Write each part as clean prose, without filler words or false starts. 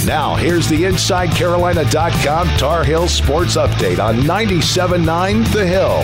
Now, here's the InsideCarolina.com Tar Heel Sports Update on 97.9 The Hill.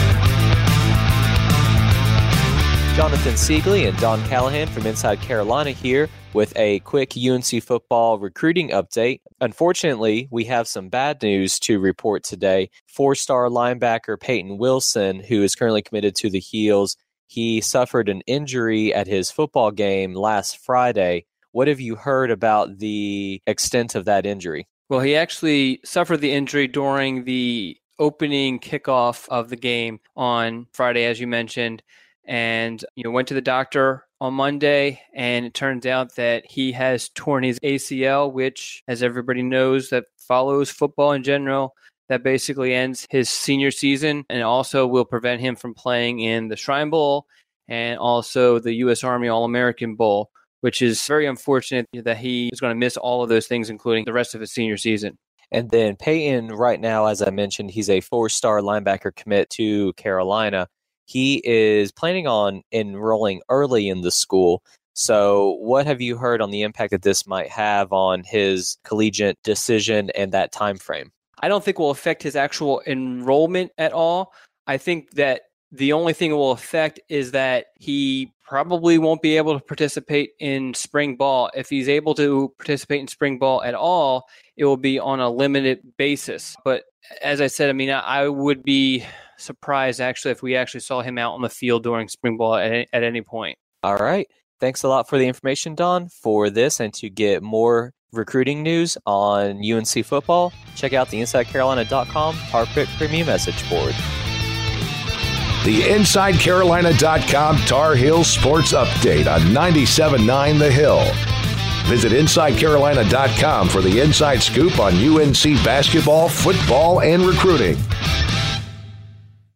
Jonathan Siegley and Don Callahan from Inside Carolina here with a quick UNC football recruiting update. Unfortunately, we have some bad news to report today. Four-star linebacker Peyton Wilson, who is currently committed to the Heels, he suffered an injury at his football game last Friday. What have you heard about the extent of that injury? Well, he actually suffered the injury during the opening kickoff of the game on Friday, as you mentioned, and went to the doctor on Monday, and it turns out that he has torn his ACL, which, as everybody knows that follows football in general, that basically ends his senior season and also will prevent him from playing in the Shrine Bowl and also the U.S. Army All-American Bowl, which is very unfortunate that he is going to miss all of those things, including the rest of his senior season. And then Peyton, right now, as I mentioned, he's a four-star linebacker commit to Carolina. He is planning on enrolling early in the school. So what have you heard on the impact that this might have on his collegiate decision and that time frame? I don't think it will affect his actual enrollment at all. I think that the only thing it will affect is that he probably won't be able to participate in spring ball. If he's able to participate in spring ball at all, it will be on a limited basis. But as I said, I would be surprised actually if we actually saw him out on the field during spring ball at any point. All right. Thanks a lot for the information, Don. For this and to get more recruiting news on UNC football, check out the InsideCarolina.com Tar Pit Premium Message Board. The InsideCarolina.com Tar Heel Sports Update on 97.9 The Hill. Visit InsideCarolina.com for the inside scoop on UNC basketball, football, and recruiting.